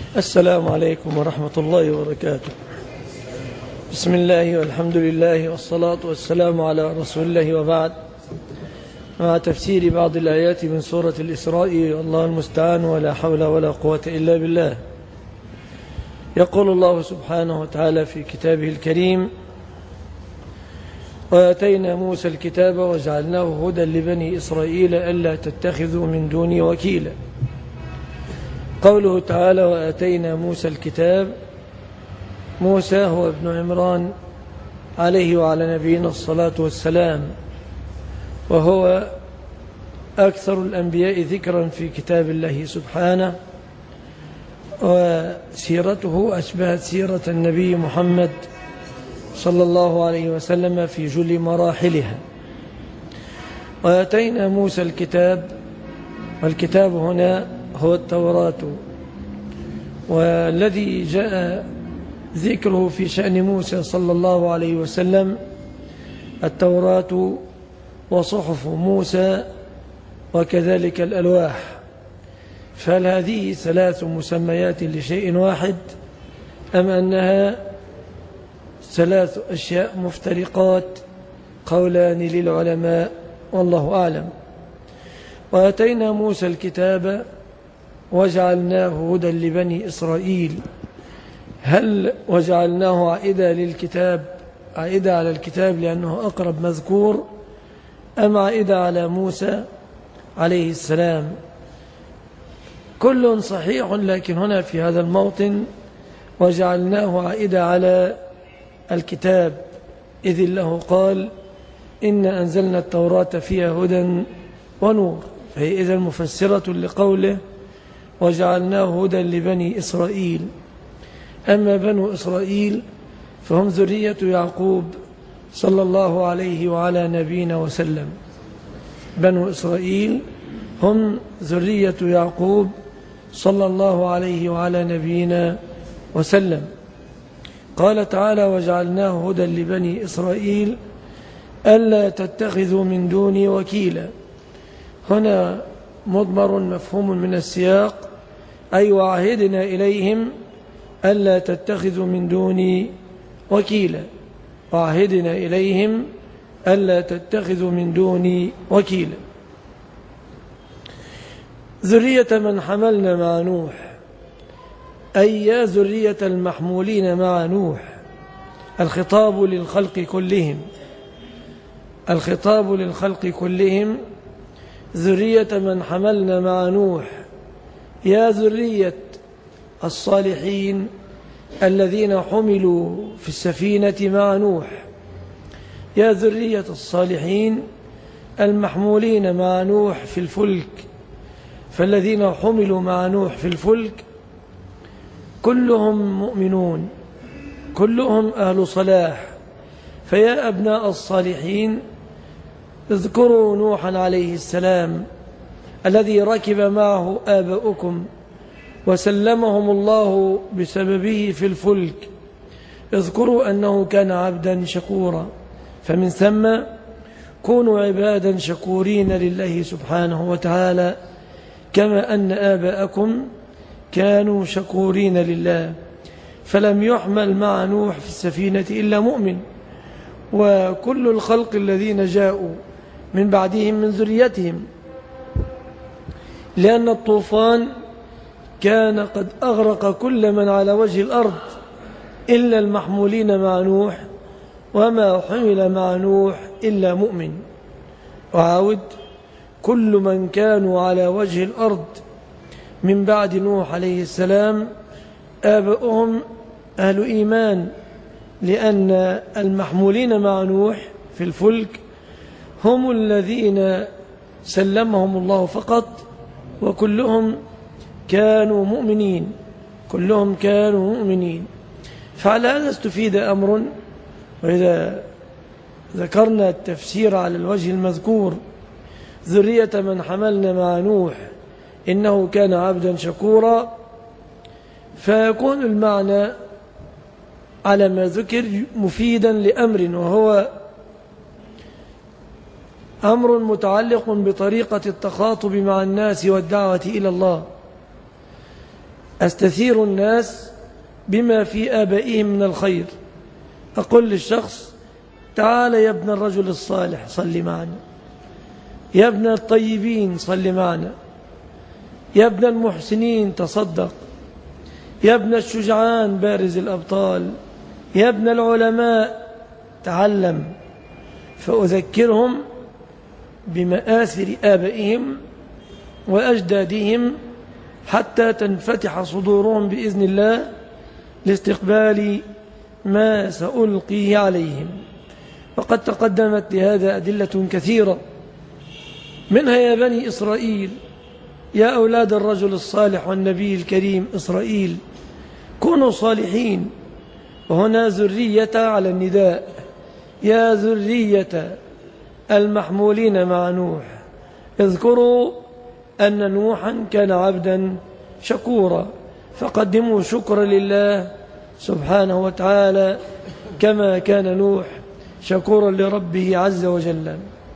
السلام عليكم ورحمة الله وبركاته. بسم الله والحمد لله والصلاة والسلام على رسول الله، وبعد. مع تفسير بعض الآيات من سورة الإسراء، والله المستعان، ولا حول ولا قوة إلا بالله. يقول الله سبحانه وتعالى في كتابه الكريم: وآتينا موسى الكتاب وجعلناه هدى لبني إسرائيل ألا تتخذوا من دوني وكيلا. قوله تعالى: وآتينا موسى الكتاب، موسى هو ابن عمران عليه وعلى نبينا الصلاة والسلام، وهو أكثر الأنبياء ذكرا في كتاب الله سبحانه، وسيرته أشبهت سيرة النبي محمد صلى الله عليه وسلم في جل مراحلها. وآتينا موسى الكتاب، والكتاب هنا هو التوراة، والذي جاء ذكره في شأن موسى صلى الله عليه وسلم التوراة وصحف موسى وكذلك الألواح. فهل هذه ثلاث مسميات لشيء واحد، أم أنها ثلاث أشياء مفترقات؟ قولان للعلماء، والله أعلم. وآتينا موسى الكتاب وجعلناه هدى لبني إسرائيل. هل وجعلناه عائدة للكتاب، عائدة على الكتاب لأنه أقرب مذكور، أم عائدة على موسى عليه السلام؟ كل صحيح، لكن هنا في هذا الموطن وجعلناه عائدة على الكتاب، إذ الله قال: إنا أنزلنا التوراة فيها هدى ونور، فهي إذن مفسرة لقوله وجعلناه هدى لبني إسرائيل. أما بنو إسرائيل فهم ذرية يعقوب صلى الله عليه وعلى نبينا وسلم. بنو إسرائيل هم ذرية يعقوب صلى الله عليه وعلى نبينا وسلم. قال تعالى: وجعلناه هدى لبني إسرائيل ألا تتخذوا من دوني وكيلا. هنا مضمر مفهوم من السياق، أي وعهدنا إليهم ألا تتخذوا من دوني وكيلا، وعهدنا إليهم ألا تتخذوا من دوني وكيلا. ذرية من حملنا مع نوح، أي يا ذرية المحمولين مع نوح. الخطاب للخلق كلهم، الخطاب للخلق كلهم. ذرية من حملنا مع نوح، يا ذرية الصالحين الذين حملوا في السفينة مع نوح، يا ذرية الصالحين المحمولين مع نوح في الفلك. فالذين حملوا مع نوح في الفلك كلهم مؤمنون، كلهم أهل صلاح. فيا أبناء الصالحين، اذكروا نوحا عليه السلام الذي ركب معه آباؤكم وسلمهم الله بسببه في الفلك. اذكروا أنه كان عبدا شكورا، فمن ثم كونوا عبادا شكورين لله سبحانه وتعالى، كما أن آباءكم كانوا شكورين لله. فلم يحمل مع نوح في السفينة إلا مؤمن، وكل الخلق الذين جاءوا من بعدهم من ذريتهم، لأن الطوفان كان قد أغرق كل من على وجه الأرض إلا المحمولين مع نوح، وما حمل مع نوح إلا مؤمن. وعاود: كل من كانوا على وجه الأرض من بعد نوح عليه السلام آباؤهم أهل إيمان، لأن المحمولين مع نوح في الفلك هم الذين سلمهم الله فقط، وكلهم كانوا مؤمنين، كلهم كانوا مؤمنين. فعلى هذا استفيد أمر، وإذا ذكرنا التفسير على الوجه المذكور: ذرية من حملنا مع نوح إنه كان عبدا شكورا، فيكون المعنى على ما ذكر مفيدا لأمر، وهو أمر متعلق بطريقة التخاطب مع الناس والدعوة إلى الله. أستثير الناس بما في آبائهم من الخير. أقول للشخص: تعال يا ابن الرجل الصالح صل معنا، يا ابن الطيبين صل معنا، يا ابن المحسنين تصدق، يا ابن الشجعان بارز الأبطال، يا ابن العلماء تعلم. فأذكرهم بمآثر آبائهم وأجدادهم حتى تنفتح صدورهم بإذن الله لاستقبال ما سألقيه عليهم. وقد تقدمت لهذا أدلة كثيرة، منها: يا بني إسرائيل، يا أولاد الرجل الصالح والنبي الكريم إسرائيل، كونوا صالحين. وهنا ذرية على النداء، يا ذرية المحمولين مع نوح، اذكروا أن نوحا كان عبدا شكورا، فقدموا شكرا لله سبحانه وتعالى كما كان نوح شكورا لربه عز وجل.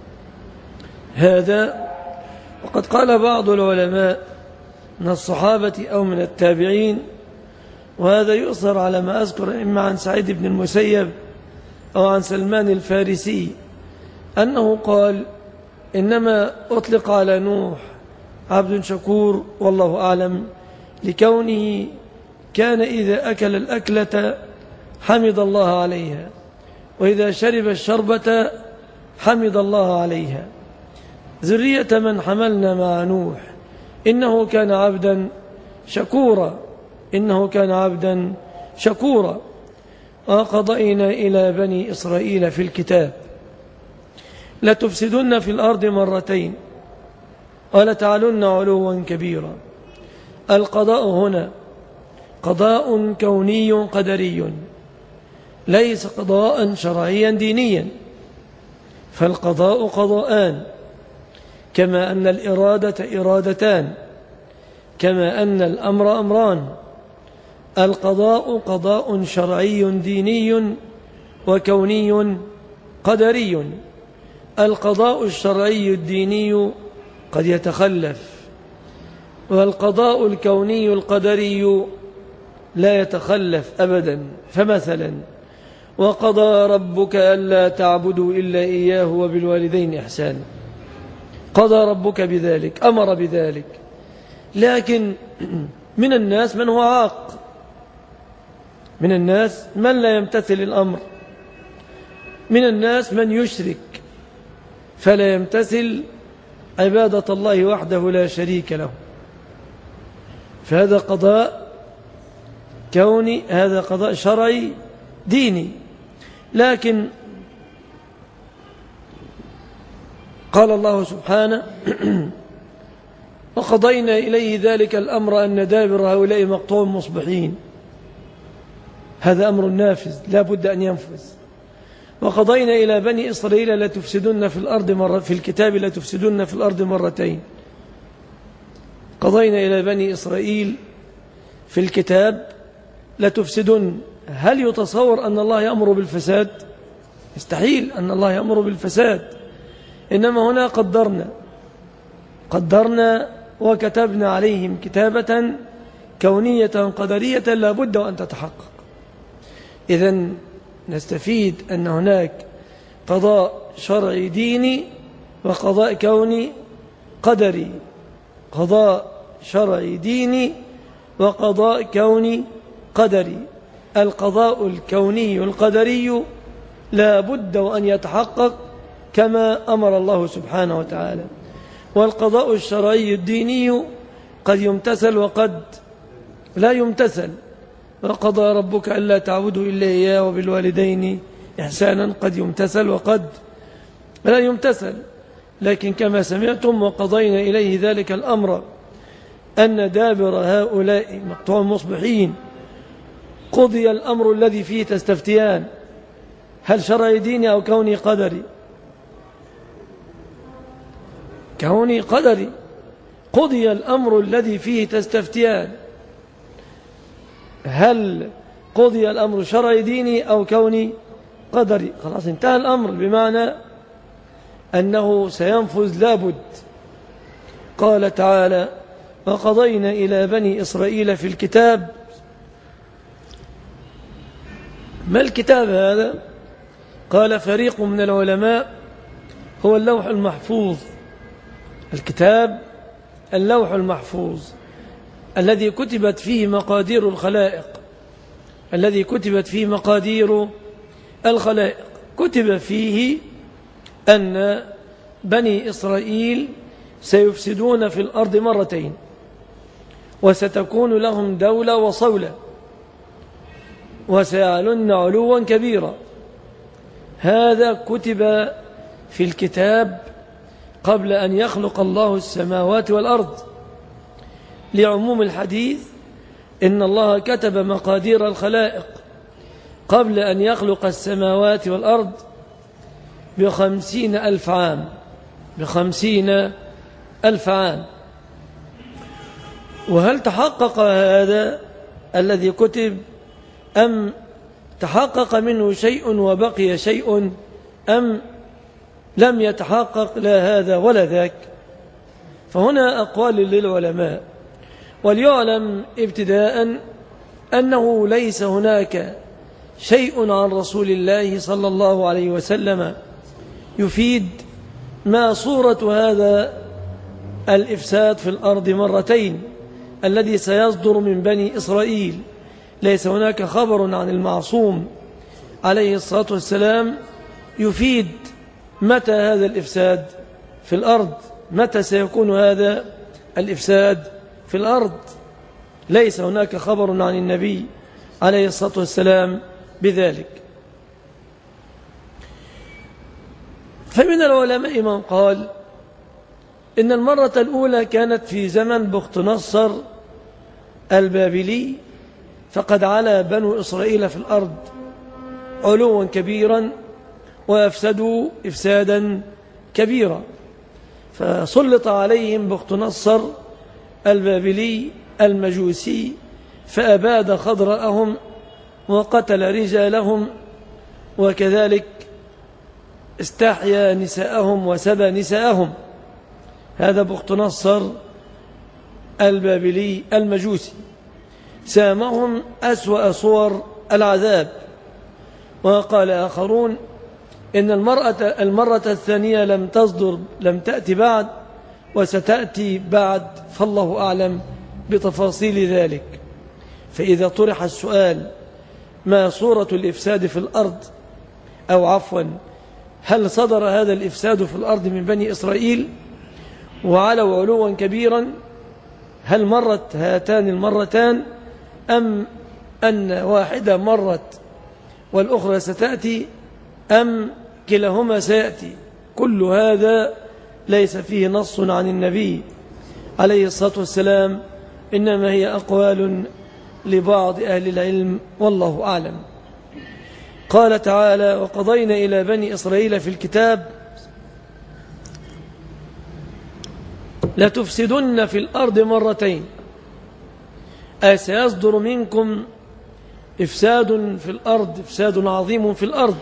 هذا وقد قال بعض العلماء من الصحابة أو من التابعين، وهذا يؤثر على ما أذكر إما عن سعيد بن المسيب أو عن سلمان الفارسي، أنه قال: إنما أطلق على نوح عبد شكور والله أعلم لكونه كان إذا أكل الأكلة حمد الله عليها، وإذا شرب الشربة حمد الله عليها. ذرية من حملنا مع نوح، إنه كان عبدا شكورا، إنه كان عبدا شكورا. وقضينا إلى بني إسرائيل في الكتاب لتفسدن في الأرض مرتين ولتعلن علوا كبيرا. القضاء هنا قضاء كوني قدري، ليس قضاء شرعيا دينيا، فالقضاء قضاءان، كما أن الإرادة إرادتان، كما أن الأمر أمران. القضاء قضاء شرعي ديني وكوني قدري. القضاء الشرعي الديني قد يتخلف، والقضاء الكوني القدري لا يتخلف أبدا. فمثلا: وقضى ربك ألا تعبدوا إلا إياه وبالوالدين إحسانا. قضى ربك بذلك، أمر بذلك، لكن من الناس من هو عاق، من الناس من لا يمتثل الأمر، من الناس من يشرك فلا يمتثل عبادة الله وحده لا شريك له. فهذا قضاء كوني، هذا قضاء شرعي ديني. لكن قال الله سبحانه: وقضينا إليه ذلك الأمر أن دابر هؤلاء مقطوع مصبحين. هذا أمر نافذ لا بد أن ينفذ. وقضينا إلى بني إسرائيل لتفسدن في الأرض في الكتاب لتفسدن في الأرض مرتين. قضينا إلى بني إسرائيل في الكتاب لتفسدن. هل يتصور أن الله يأمر بالفساد؟ يستحيل أن الله يأمر بالفساد. إنما هنا قدرنا وكتبنا عليهم كتابة كونية قدرية لا بد أن تتحقق. إذن نستفيد أن هناك قضاء شرعي ديني وقضاء كوني قدري. قضاء شرعي ديني وقضاء كوني قدري. القضاء الكوني القدري لا بد أن يتحقق كما أمر الله سبحانه وتعالى. والقضاء الشرعي الديني قد يمتثل وقد لا يمتثل. وقضى ربك ألا تعبدوا إلا إياه وبالوالدين إحسانا قد يمتثل وقد لا يمتثل. لكن كما سمعتم: وقضينا إليه ذلك الأمر أن دابر هؤلاء مقطوع مصبحين. قضي الأمر الذي فيه تستفتيان، هل شرعي ديني أو كوني قدري؟ كوني قدري. قضي الأمر الذي فيه تستفتيان، هل قضي الأمر شرعي ديني أو كوني قدري؟ خلاص انتهى الأمر، بمعنى أنه سينفذ لابد. قال تعالى: وقضينا إلى بني إسرائيل في الكتاب. ما الكتاب هذا؟ قال فريق من العلماء هو اللوح المحفوظ. الكتاب اللوح المحفوظ الذي كتبت فيه مقادير الخلائق، الذي كتبت فيه مقادير الخلائق. كتب فيه أن بني إسرائيل سيفسدون في الأرض مرتين، وستكون لهم دولة وصولة، وسيعلن علوا كبيرا. هذا كتب في الكتاب قبل أن يخلق الله السماوات والأرض، لعموم الحديث إن الله كتب مقادير الخلائق قبل أن يخلق السماوات والأرض ب50,000 عام، ب50,000 عام. وهل تحقق هذا الذي كتب أم تحقق منه شيء وبقي شيء، أم لم يتحقق لا هذا ولا ذاك؟ فهنا أقوال للعلماء. وليعلم ابتداء أنه ليس هناك شيء عن رسول الله صلى الله عليه وسلم يفيد ما صورة هذا الإفساد في الأرض مرتين الذي سيصدر من بني إسرائيل. ليس هناك خبر عن المعصوم عليه الصلاة والسلام يفيد متى هذا الإفساد في الأرض، متى سيكون هذا الإفساد في الأرض. ليس هناك خبر عن النبي عليه الصلاة والسلام بذلك. فمن العلماء من قال إن المرة الأولى كانت في زمن بختنصر البابلي، فقد علا بنو إسرائيل في الأرض علوا كبيرا وأفسدوا إفسادا كبيرا، فسلط عليهم بختنصر البابلي المجوسي فأباد خضرهم وقتل رجالهم، وكذلك استحيا نساءهم وسبى نساءهم. هذا بختنصر البابلي المجوسي سامهم أسوأ صور العذاب. وقال آخرون إن المرة الثانية لم تأتي بعد وستأتي بعد، فالله أعلم بتفاصيل ذلك. فإذا طرح السؤال ما صورة الإفساد في الأرض، أو عفوا هل صدر هذا الإفساد في الأرض من بني إسرائيل وعلوا علوا كبيرا، هل مرت هاتان المرتان أم أن واحدة مرت والأخرى ستأتي، أم كلاهما سيأتي؟ كل هذا ليس فيه نص عن النبي عليه الصلاة والسلام، إنما هي أقوال لبعض أهل العلم والله أعلم. قال تعالى وقضينا إلى بني إسرائيل في الكتاب لتفسدن في الأرض مرتين، أي سيصدر منكم إفساد في الأرض، إفساد عظيم في الأرض.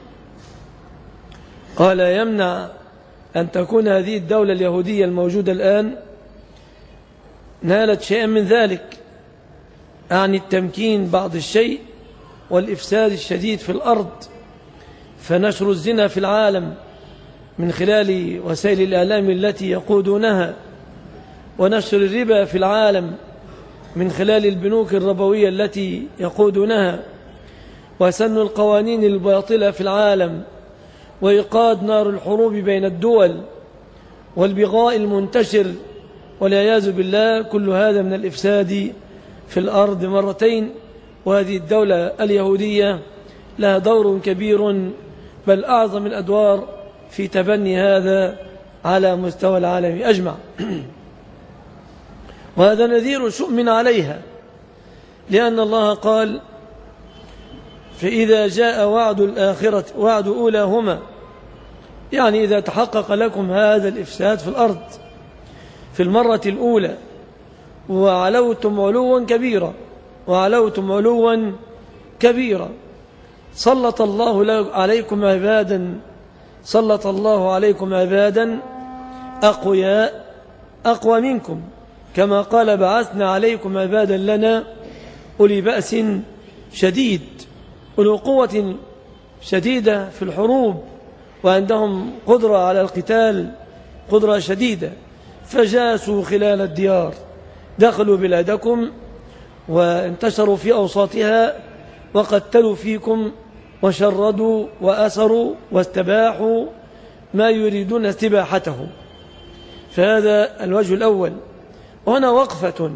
قال يمنع أن تكون هذه الدولة اليهودية الموجودة الآن نالت شيئا من ذلك، عن التمكين بعض الشيء والإفساد الشديد في الأرض. فنشر الزنا في العالم من خلال وسائل الإعلام التي يقودونها، ونشر الربا في العالم من خلال البنوك الربوية التي يقودونها، وسن القوانين الباطلة في العالم، وإيقاد نار الحروب بين الدول، والبغاء المنتشر والعياذ بالله. كل هذا من الإفساد في الأرض مرتين. وهذه الدولة اليهودية لها دور كبير، بل أعظم الأدوار في تبني هذا على مستوى العالم أجمع. وهذا نذير شؤم عليها، لأن الله قال فإذا جاء وعد الآخرة وعد أولاهما، يعني إذا تحقق لكم هذا الإفساد في الأرض في المرة الأولى وعلوتم علوا كبيرا سلط الله عليكم عبادا أقوياء أقوى منكم، كما قال بعثنا عليكم عبادا لنا أولي بأس شديد، أولي قوة شديدة في الحروب، وعندهم قدرة على القتال، قدرة شديدة. فجاسوا خلال الديار، دخلوا بلادكم وانتشروا في أوساطها وقتلوا فيكم وشردوا وأسروا واستباحوا ما يريدون استباحته. فهذا الوجه الأول. وهنا وقفة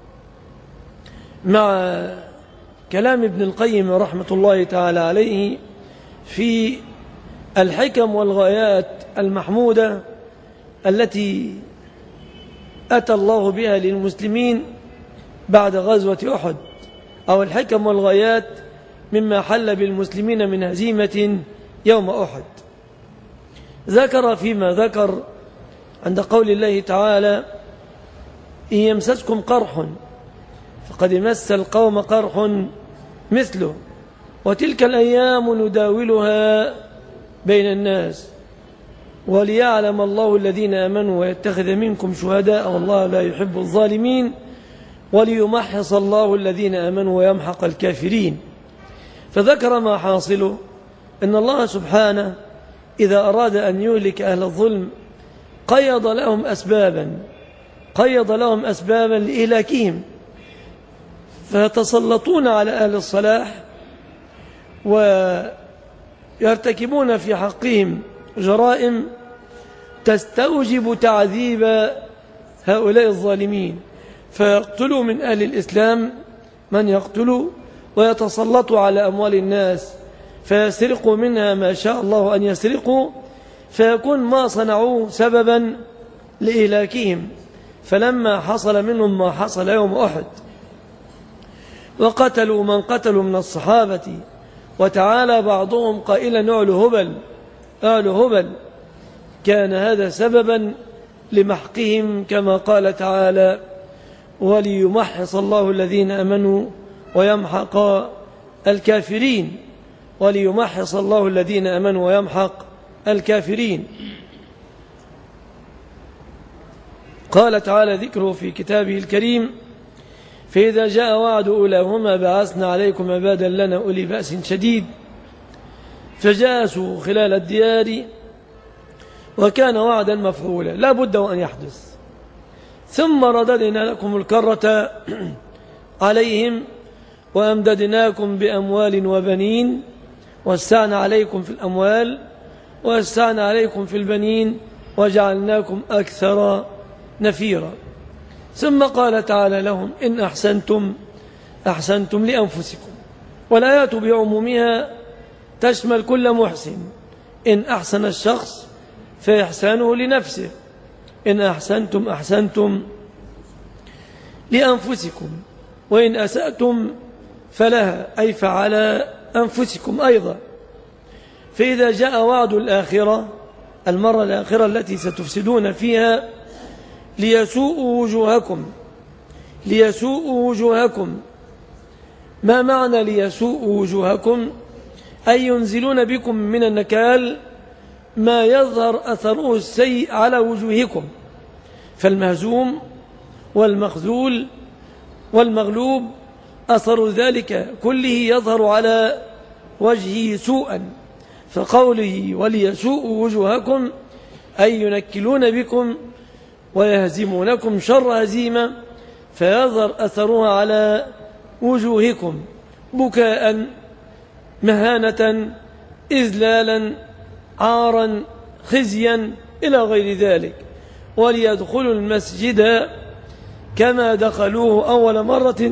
مع كلام ابن القيم رحمة الله تعالى عليه في الحكم والغايات المحمودة التي أتى الله بها للمسلمين بعد غزوة أحد، أو الحكم والغايات مما حل بالمسلمين من هزيمة يوم أحد. ذكر فيما ذكر عند قول الله تعالى: إن يمسسكم قرح فقد مس القوم قرح مثله وتلك الأيام نداولها بين الناس وليعلم الله الذين آمنوا ويتخذ منكم شهداء والله لا يحب الظالمين وليمحص الله الذين آمنوا ويمحق الكافرين. فذكر ما حاصله أن الله سبحانه إذا أراد أن يهلك أهل الظلم قيض لهم أسبابا لإهلاكهم، فيتسلطون على أهل الصلاح ويرتكبون في حقهم جرائم تستوجب تعذيب هؤلاء الظالمين، فيقتلوا من أهل الإسلام من يقتلوا ويتسلطوا على أموال الناس فيسرقوا منها ما شاء الله أن يسرقوا، فيكون ما صنعوه سببا لإهلاكهم. فلما حصل منهم ما حصل يوم أحد وقتلوا من قتلوا من الصحابة، وتعالى بعضهم قائلا أعلى هبل، كان هذا سببا لمحقهم كما قال تعالى: وليمحص الله الذين آمنوا ويمحق الكافرين. وليمحص الله الذين آمنوا ويمحق الكافرين. قال تعالى ذكره في كتابه الكريم: فإذا جاء وعد أولاهما بعثنا عليكم عبادا لنا أولي بأس شديد فجاسوا خلال الديار وكان وعدا مفعولا لا بد وأن يحدث. ثم رددنا لكم الكرة عليهم وأمددناكم بأموال وبنين، وسعنا عليكم في الأموال وسعنا عليكم في البنين وجعلناكم أكثر نفيرا. ثم قال تعالى لهم: إن أحسنتم لأنفسكم. والآيات بعمومها تشمل كل محسن، إن أحسن الشخص فإحسانه لنفسه، إن أحسنتم لأنفسكم، وإن أسأتم فلها، أي فعلى أنفسكم أيضا. فإذا جاء وعد الآخرة، المرة الآخرة التي ستفسدون فيها، ليسوءوا وجوهكم. ما معنى ليسوءوا وجوهكم؟ أي ينزلون بكم من النكال ما يظهر أثره السيء على وجوهكم، فالمهزوم والمخذول والمغلوب أثر ذلك كله يظهر على وجهه سوءا. فقوله وليسوءوا وجوهكم أي ينكلون بكم ويهزمونكم شر هزيمة، فيظهر أثرها على وجوهكم بكاء، مهانة، إذلالا، عارا، خزيا إلى غير ذلك. وليدخلوا المسجد كما دخلوه أول مرة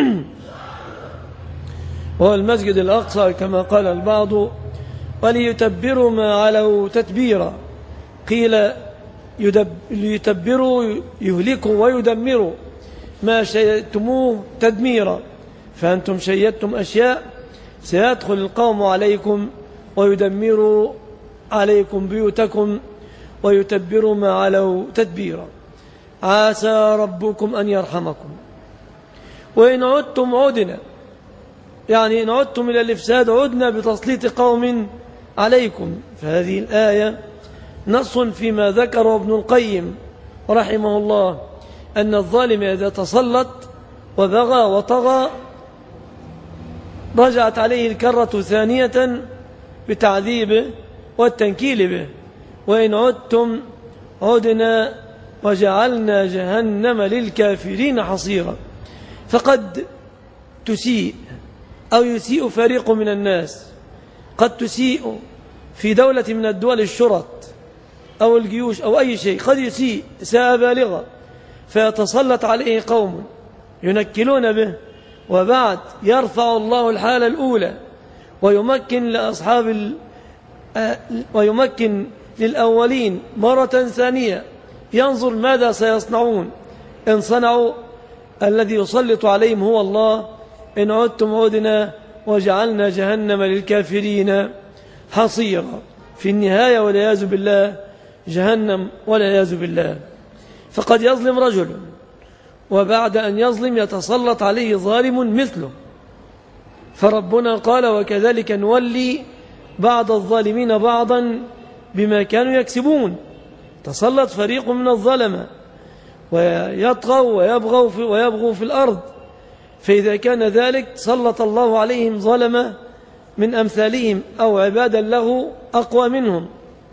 وهو المسجد الأقصى كما قال البعض، وليتبروا ما علوا تتبيرا. قيل ليتبروا يهلكوا ويدمروا ما شيدتموه تدميرا، فأنتم شيدتم أشياء سيدخل القوم عليكم ويدمروا عليكم بيوتكم ويتبروا ما علوا تدبيرا. عسى ربكم أن يرحمكم وإن عدتم عدنا، يعني إن عدتم إلى الإفساد عدنا بتسليط قوم عليكم. فهذه الآية نص فيما ذكره ابن القيم رحمه الله أن الظالم إذا تسلط وبغى وطغى رجعت عليه الكرة ثانية بتعذيبه والتنكيل به. وإن عدتم عدنا وجعلنا جهنم للكافرين حصيرا. فقد تسيء أو يسيء فريق من الناس، قد تسيء في دولة من الدول الشرط أو الجيوش أو أي شيء، قد يسيء إساءة بالغة فيتسلط عليه قوم ينكلون به، وبعد يرفع الله الحالة الأولى ويمكن للأولين مرة ثانية، ينظر ماذا سيصنعون. إن صنعوا الذي يسلط عليهم هو الله. إن عدتم عدنا وجعلنا جهنم للكافرين حصيرا. في النهاية والعياذ بالله جهنم والعياذ بالله. فقد يظلم رجل وبعد أن يظلم يتسلط عليه ظالم مثله، فربنا قال وكذلك نولي بعض الظالمين بعضا بما كانوا يكسبون. تسلط فريق من الظلمة ويطغوا ويبغوا في الأرض، فإذا كان ذلك سلط الله عليهم ظلمة من أمثالهم أو عبادا له أقوى منهم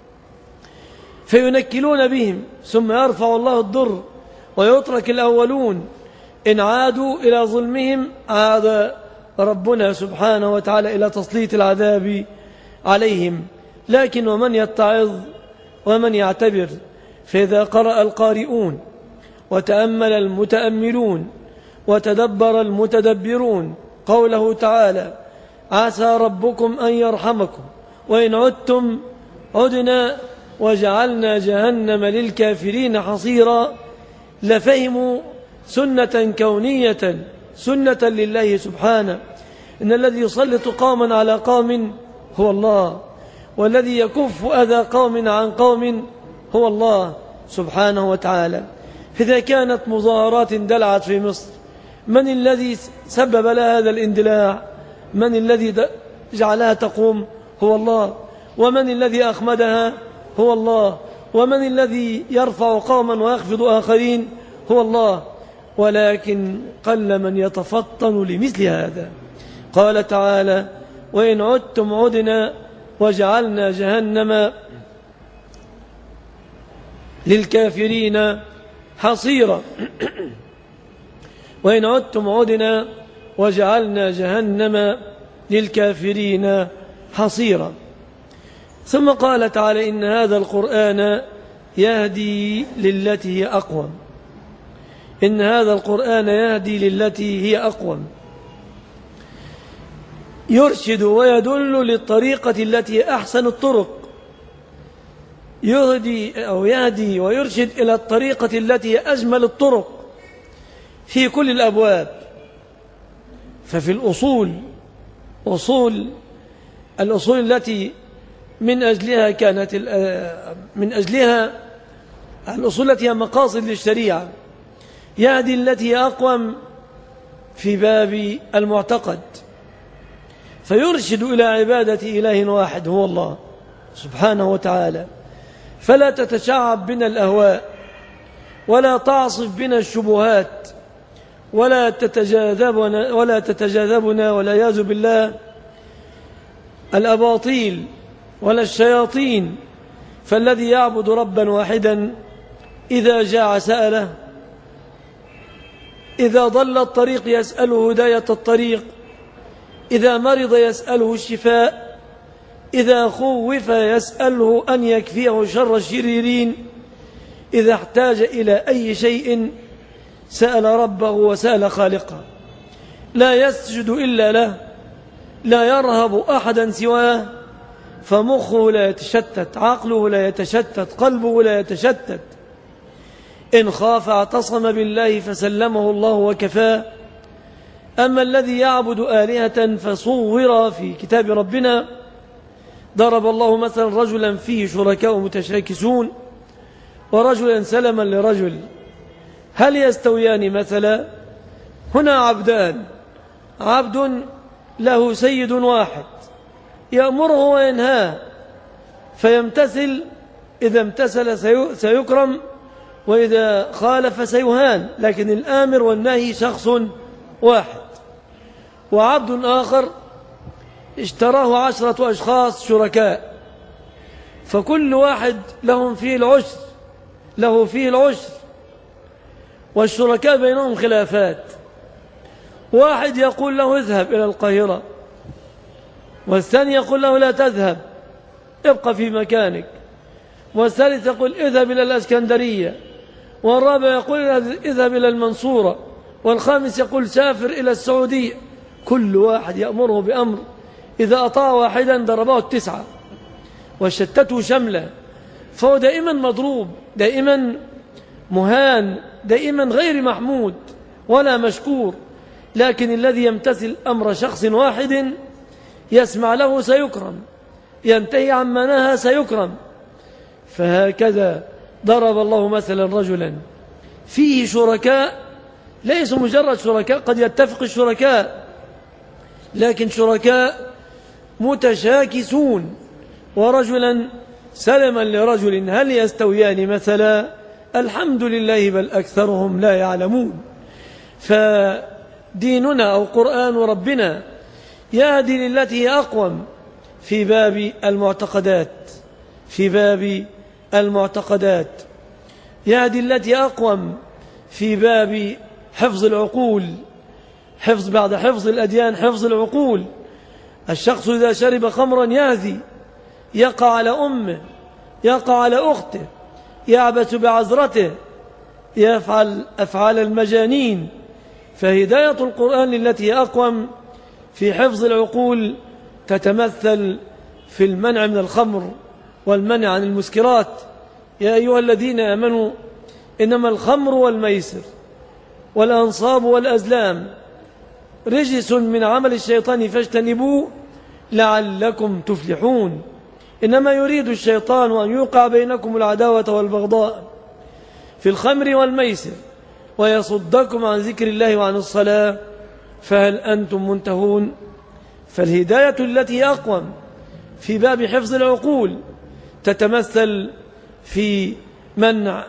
فينكلون بهم، ثم يرفع الله الضر ويترك الأولون. إن عادوا إلى ظلمهم عاد ربنا سبحانه وتعالى إلى تسليط العذاب عليهم. لكن ومن يتعظ ومن يعتبر، فإذا قرأ القارئون وتأمل المتأملون وتدبر المتدبرون قوله تعالى عسى ربكم أن يرحمكم وإن عدتم عدنا وجعلنا جهنم للكافرين حصيرا، لفهموا سنة كونية، سنة لله سبحانه، إن الذي يسلط قوما على قوم هو الله، والذي يكف أذى قوم عن قوم هو الله سبحانه وتعالى. إذا كانت مظاهرات اندلعت في مصر، من الذي سبب لها هذا الاندلاع؟ من الذي جعلها تقوم؟ هو الله. ومن الذي أخمدها؟ هو الله. ومن الذي يرفع قوما ويخفض آخرين؟ هو الله. ولكن قل من يتفطن لمثل هذا. قال تعالى وإن عدتم عدنا وجعلنا جهنم للكافرين حصيرا. وإن عدتم عدنا وجعلنا جهنم للكافرين حصيرا. ثم قال تعالى إن هذا القرآن يهدي للتي هي أقوم. إن هذا القرآن يهدي للتي هي أقوم، يرشد ويدل للطريقة التي هي أحسن الطرق، يهدي ويرشد إلى الطريقة التي هي أجمل الطرق في كل الأبواب. ففي الأصول الأصول التي من أجلها الأصول التي هي مقاصد للشريعة، يهدي التي هي أقوم في باب المعتقد، فيرشد إلى عبادة إله واحد هو الله سبحانه وتعالى. فلا تتشعب بنا الأهواء ولا تعصف بنا الشبهات ولا تتجاذبنا والعياذ بالله الأباطيل ولا الشياطين. فالذي يعبد ربا واحدا إذا جاع سأله، إذا ضل الطريق يسأله هداية الطريق، إذا مرض يسأله الشفاء، إذا خوف يسأله أن يكفيه شر الشريرين، إذا احتاج إلى أي شيء سأل ربه وسأل خالقه. لا يسجد إلا له، لا يرهب أحدا سواه، فمخه لا يتشتت، عقله لا يتشتت، قلبه لا يتشتت. إن خاف اعتصم بالله فسلمه الله وكفاه. أما الذي يعبد آلهة فصور في كتاب ربنا، ضرب الله مثلا رجلا فيه شركاء متشاكسون ورجلا سلما لرجل، هل يستويان مثلا؟ هنا عبدان، عبد له سيد واحد يأمره وينهاه فيمتثل، إذا امتثل سيكرم وإذا خالف سيهان، لكن الآمر والنهي شخص واحد. وعبد آخر اشتراه 10 أشخاص شركاء، فكل واحد له فيه العشر، والشركاء بينهم خلافات. واحد يقول له اذهب إلى القاهرة، والثاني يقول له لا تذهب ابقى في مكانك، والثالث يقول اذهب إلى الإسكندرية، والرابع يقول اذهب إلى المنصورة، والخامس يقول سافر إلى السعودية. كل واحد يأمره بأمر، إذا أطاع واحدا ضربه 9 وشتته شمله، فهو دائما مضروب، دائما مهان، دائما غير محمود ولا مشكور. لكن الذي يمتثل أمر شخص واحد يسمع له سيكرم، ينتهي عما نهى سيكرم. فهكذا ضرب الله مثلا رجلا فيه شركاء، ليسوا مجرد شركاء، قد يتفق الشركاء، لكن شركاء متشاكسون، ورجلا سلما لرجل، هل يستويان مثلا؟ الحمد لله بل أكثرهم لا يعلمون. فديننا أو قرآن ربنا يهدي للتي هي أقوم في باب المعتقدات، يهدي التي أقوم في باب حفظ العقول، بعد حفظ الأديان حفظ العقول. الشخص إذا شرب خمرا يهذي، يقع على أمه، يقع على أخته، يعبث بعذرته، يفعل أفعال المجانين. فهداية القرآن التي أقوم في حفظ العقول تتمثل في المنع من الخمر والمنع عن المسكرات. يا أيها الذين آمنوا إنما الخمر والميسر والأنصاب والأزلام رجس من عمل الشيطان فاجتنبوه لعلكم تفلحون. إنما يريد الشيطان أن يوقع بينكم العداوة والبغضاء في الخمر والميسر ويصدكم عن ذكر الله وعن الصلاة فهل أنتم منتهون؟ فالهداية التي أقوم في باب حفظ العقول تتمثل في منع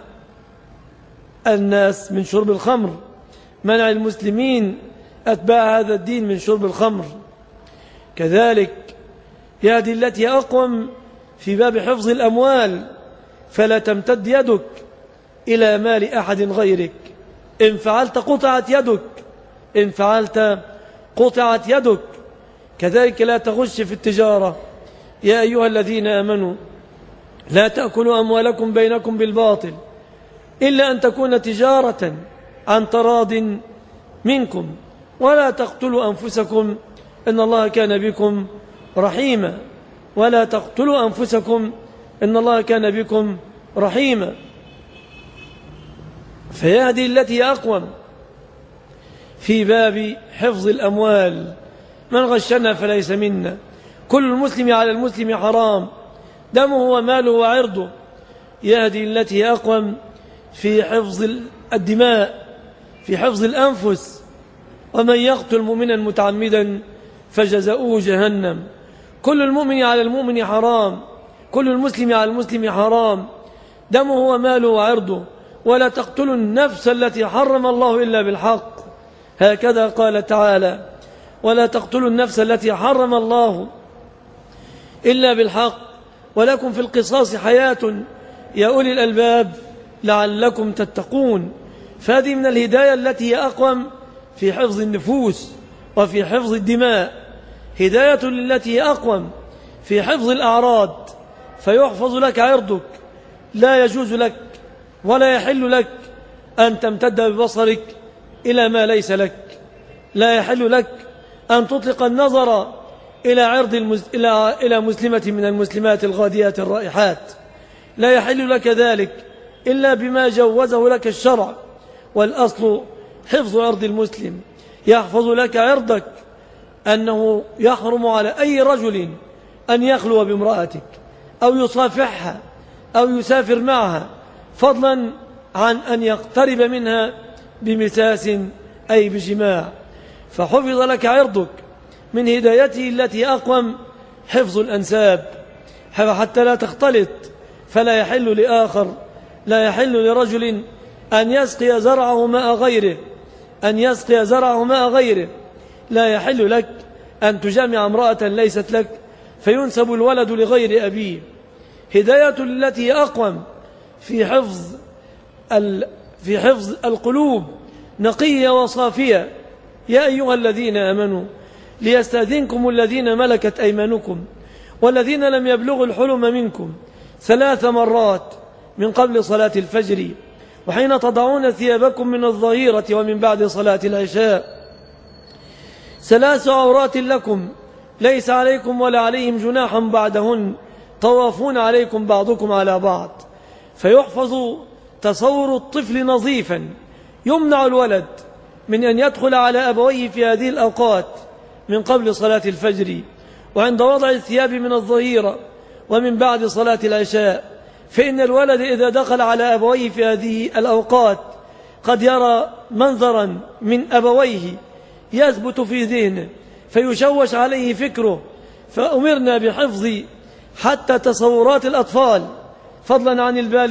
الناس من شرب الخمر، منع المسلمين أتباع هذا الدين من شرب الخمر. كذلك يهدي التي أقوم في باب حفظ الأموال، فلا تمتد يدك إلى مال أحد غيرك، إن فعلت قطعت يدك. كذلك لا تغش في التجارة. يا أيها الذين آمنوا لا تأكلوا أموالكم بينكم بالباطل إلا أن تكون تجارة عن تراض منكم ولا تقتلوا أنفسكم إن الله كان بكم رحيما. فيهدي التي أقوم في باب حفظ الأموال. من غشنا فليس منا. كل المسلم على المسلم حرام دمه وماله وعرضه. يهدي التي أقوم في حفظ الدماء، في حفظ الأنفس. ومن يقتل مؤمنا متعمدا فجزاؤه جهنم. كل المؤمن على المؤمن حرام، كل المسلم على المسلم حرام دمه وماله وعرضه. ولا تقتلوا النفس التي حرم الله إلا بالحق. هكذا قال تعالى: ولا تقتلوا النفس التي حرم الله إلا بالحق ولكم في القصاص حياة يا أولي الألباب لعلكم تتقون. فهذه من الهداية التي هي أقوم في حفظ النفوس وفي حفظ الدماء. هداية للتي هي أقوم في حفظ الأعراض، فيحفظ لك عرضك. لا يجوز لك ولا يحل لك أن تمتد ببصرك إلى ما ليس لك. لا يحل لك أن تطلق النظر إلى مسلمة من المسلمات الغاديات الرائحات. لا يحل لك ذلك إلا بما جوزه لك الشرع. والأصل حفظ عرض المسلم. يحفظ لك عرضك أنه يحرم على أي رجل أن يخلو بامرأتك أو يصافحها أو يسافر معها، فضلا عن أن يقترب منها بمساس أي بجماع. فحفظ لك عرضك. من هدايته التي أقوم حفظ الأنساب حتى لا تختلط، فلا يحل لآخر لا يحل لرجل أن يسقي زرعه ماء غيره لا يحل لك أن تجامع امرأة ليست لك فينسب الولد لغير أبيه. هداية التي أقوم في حفظ القلوب نقية وصافية. يا أيها الذين آمنوا ليستأذنكم الذين ملكت أيمانكم والذين لم يبلغوا الحلم منكم 3 مرات من قبل صلاة الفجر وحين تضعون ثيابكم من الظهيرة ومن بعد صلاة العشاء. 3 عورات لكم ليس عليكم ولا عليهم جناح بعدهن طوافون عليكم بعضكم على بعض. فيحفظ تصور الطفل نظيفا. يمنع الولد من أن يدخل على أبويه في هذه الأوقات من قبل صلاة الفجر وعند وضع الثياب من الظهيرة ومن بعد صلاة العشاء، فإن الولد إذا دخل على أبويه في هذه الأوقات قد يرى منظرا من أبويه يثبت في ذهنه فيشوش عليه فكره. فأمرنا بحفظ حتى تصورات الأطفال فضلا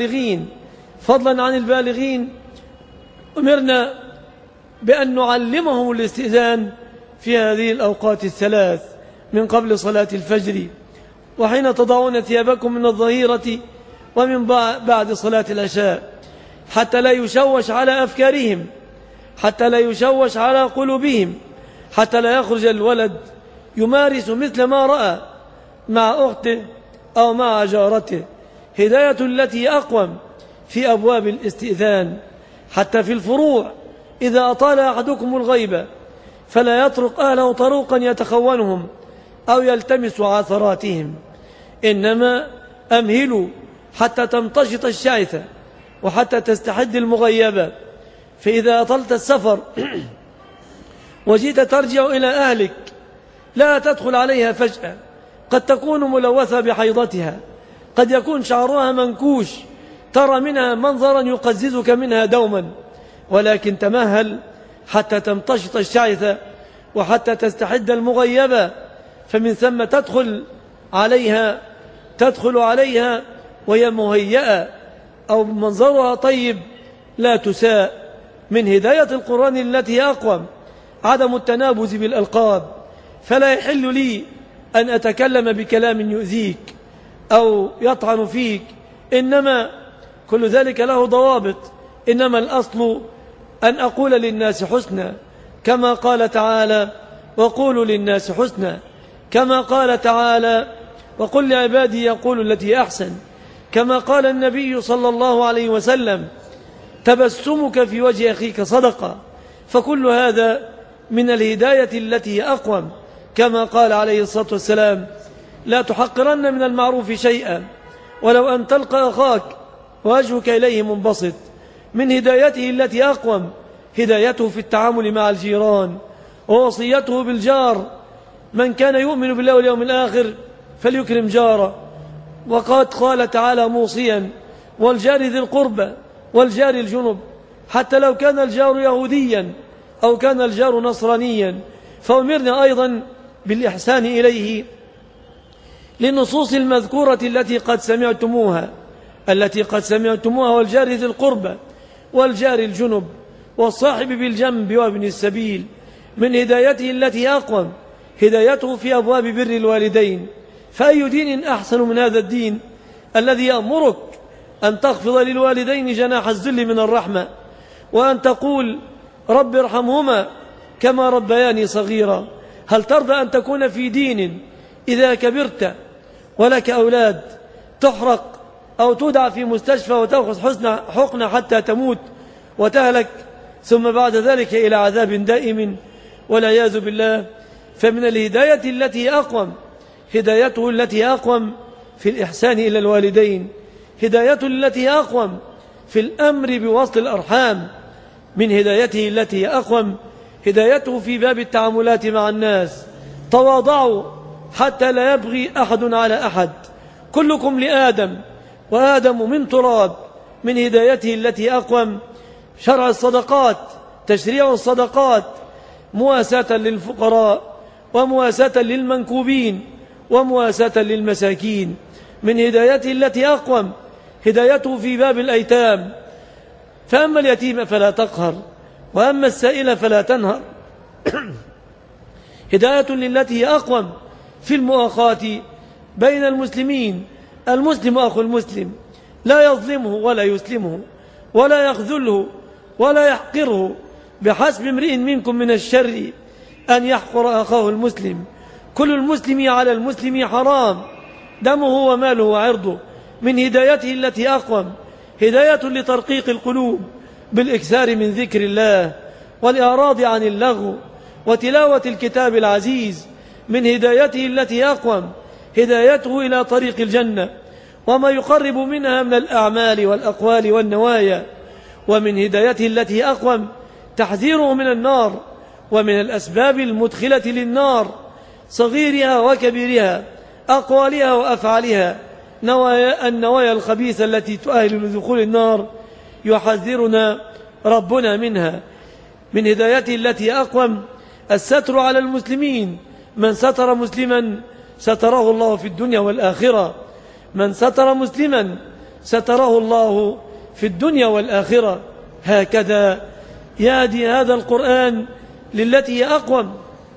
عن البالغين أمرنا بأن نعلمهم الاستئذان في هذه الأوقات ال3 من قبل صلاة الفجر وحين تضعون ثيابكم من الظهيرة ومن بعد صلاة العشاء حتى لا يشوش على أفكارهم، حتى لا يشوش على قلوبهم، حتى لا يخرج الولد يمارس مثل ما رأى مع أخته أو مع جارته. هداية التي أقوم في أبواب الاستئذان حتى في الفروع. إذا أطال أحدكم الغيبة فلا يطرق أهله طروقا يتخونهم أو يلتمس عثراتهم، إنما أمهلوا حتى تمتشط الشعثة وحتى تستحد المغيبة. فإذا أطلت السفر وجيت ترجع إلى أهلك لا تدخل عليها فجأة، قد تكون ملوثة بحيضتها، قد يكون شعرها منكوش ترى منها منظرا يقززك منها دوما، ولكن تمهل حتى تمتشط الشعثة وحتى تستحد المغيبة. فمن ثم تدخل عليها وهي مهيئة أو منظرها طيب لا تساء. من هداية القرآن التي أقوم عدم التنابز بالألقاب. فلا يحل لي أن أتكلم بكلام يؤذيك أو يطعن فيك، إنما كل ذلك له ضوابط. إنما الأصل أن أقول للناس حسنا كما قال تعالى وقولوا للناس حسنا، كما قال تعالى وقل لعبادي يقولوا التي أحسن، كما قال النبي صلى الله عليه وسلم تبسمك في وجه أخيك صدقة. فكل هذا من الهداية التي أقوم، كما قال عليه الصلاة والسلام لا تحقرن من المعروف شيئا ولو أن تلقى أخاك ووجهك إليه منبسط. من هدايته التي أقوم هدايته في التعامل مع الجيران ووصيته بالجار. من كان يؤمن بالله واليوم الآخر فليكرم جاره. وقد قال تعالى موصيا والجار ذي القربى والجار الجنب، حتى لو كان الجار يهوديا أو كان الجار نصرانيا. فأمرنا أيضا بالإحسان إليه للنصوص المذكورة التي قد سمعتموها والجار ذي القربى والجار الجنب والصاحب بالجنب وابن السبيل. من هدايته التي أقوم هدايته في أبواب بر الوالدين. فأي دين أحسن من هذا الدين الذي يأمرك أن تخفض للوالدين جناح الذل من الرحمة وأن تقول رب ارحمهما كما ربياني صغيرا. هل ترضى أن تكون في دين إذا كبرت ولك أولاد تحرق أو تودع في مستشفى وتأخذ حقنة حتى تموت وتهلك ثم بعد ذلك إلى عذاب دائم والعياذ بالله؟ فمن الهداية التي أقوم هدايته التي أقوم في الإحسان إلى الوالدين، هدايته التي أقوم في الأمر بوصل الأرحام. من هدايته التي أقوم هدايته في باب التعاملات مع الناس. تواضعوا حتى لا يبغي أحد على أحد، كلكم لآدم وآدم من تراب. من هدايته التي أقوم شرع الصدقات، تشريع الصدقات مواساة للفقراء ومواساة للمنكوبين ومواساة للمساكين. من هدايته التي أقوم هدايته في باب الأيتام، فأما اليتيم فلا تقهر، وأما السائل فلا تنهر. هداية للتي هي أقوم في المؤاخاة بين المسلمين. المسلم أخو المسلم، لا يظلمه ولا يسلمه ولا يخذله ولا يحقره. بحسب امرئ منكم من الشر أن يحقر أخاه المسلم. كل المسلم على المسلم حرام، دمه وماله وعرضه. من هدايته التي أقوم هداية لترقيق القلوب بالإكثار من ذكر الله والإعراض عن اللغو وتلاوة الكتاب العزيز. من هدايته التي أقوم هدايته إلى طريق الجنة وما يقرب منها من الأعمال والأقوال والنوايا. ومن هدايته التي أقوم تحذيره من النار ومن الأسباب المدخلة للنار، صغيرها وكبيرها، أقوالها وأفعالها، النوايا الخبيثة التي تؤهل لدخول النار، يحذرنا ربنا منها. من هدايته التي أقوم الستر على المسلمين. من ستر مسلما ستره الله في الدنيا والآخرة. من ستر مسلما ستره الله في الدنيا والآخرة. هكذا يهدي هذا القرآن للتي هي أقوم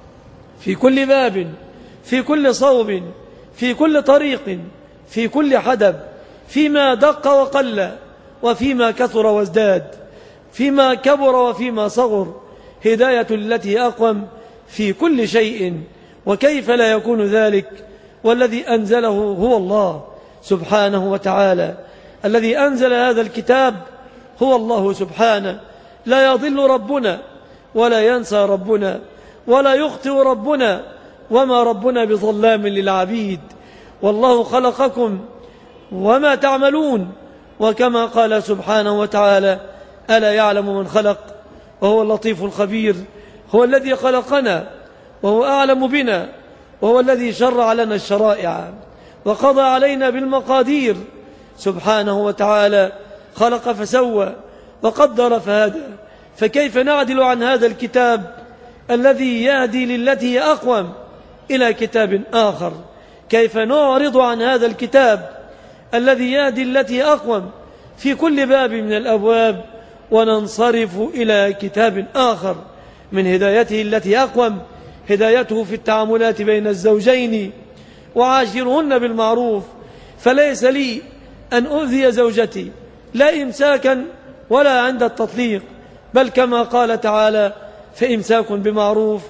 في كل باب، في كل صوب، في كل طريق، في كل حدب، فيما دق وقل وفيما كثر وازداد، فيما كبر وفيما صغر. هداية التي أقوم في كل شيء. وكيف لا يكون ذلك والذي أنزله هو الله سبحانه وتعالى. الذي أنزل هذا الكتاب هو الله سبحانه. لا يضل ربنا ولا ينسى ربنا ولا يخطئ ربنا، وما ربنا بظلام للعبيد. والله خلقكم وما تعملون. وكما قال سبحانه وتعالى: ألا يعلم من خلق وهو اللطيف الخبير. هو الذي خلقنا وهو أعلم بنا، وهو الذي شرع لنا الشرائع وقضى علينا بالمقادير سبحانه وتعالى. خلق فسوى وقدر فهدى. فكيف نعدل عن هذا الكتاب الذي يهدي للتي هي أقوم إلى كتاب آخر؟ كيف نعرض عن هذا الكتاب الذي يهدي التي هي أقوم في كل باب من الأبواب وننصرف إلى كتاب آخر؟ من هدايته التي أقوم هدايته في التعاملات بين الزوجين. وعاشرهن بالمعروف. فليس لي أن أؤذي زوجتي لا إمساكا ولا عند التطليق، بل كما قال تعالى: فإمساك بمعروف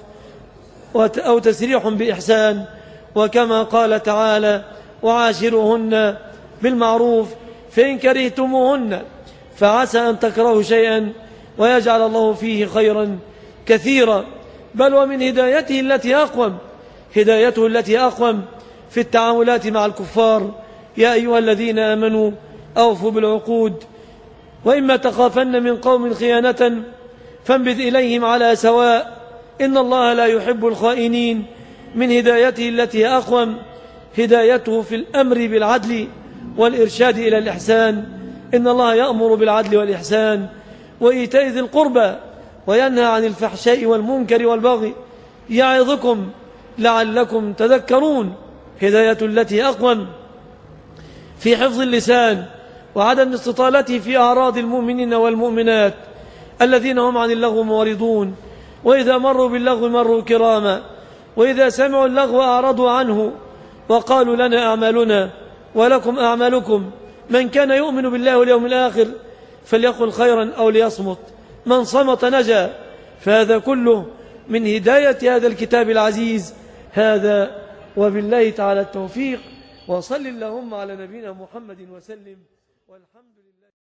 أو تسريح بإحسان. وكما قال تعالى: وعاشرهن بالمعروف فإن كرهتموهن فعسى أن تكرهوا شيئا ويجعل الله فيه خيرا كثيرا. بل ومن هدايته التي أقوم هدايته التي أقوم في التعاملات مع الكفار. يا أيها الذين آمنوا أوفوا بالعقود، وإما تخافن من قوم خيانة فانبذ إليهم على سواء، إن الله لا يحب الخائنين. من هدايته التي أقوم هدايته في الأمر بالعدل والإرشاد إلى الإحسان. إن الله يأمر بالعدل والإحسان وإيتاء ذي القربى وينهى عن الفحشاء والمنكر والبغي يعظكم لعلكم تذكرون. هداية التي أقوم في حفظ اللسان وعدم استطالته في أعراض المؤمنين والمؤمنات الذين هم عن اللغو معرضون، وإذا مروا باللغو مروا كراما، وإذا سمعوا اللغو أعرضوا عنه وقالوا: لنا أعمالنا ولكم أعمالكم. من كان يؤمن بالله واليوم الآخر فليقل خيرا أو ليصمت، من صمت نجا. فهذا كله من هداية هذا الكتاب العزيز. هذا وبالله تعالى التوفيق. وصل اللهم على نبينا محمد وسلم، والحمد لله.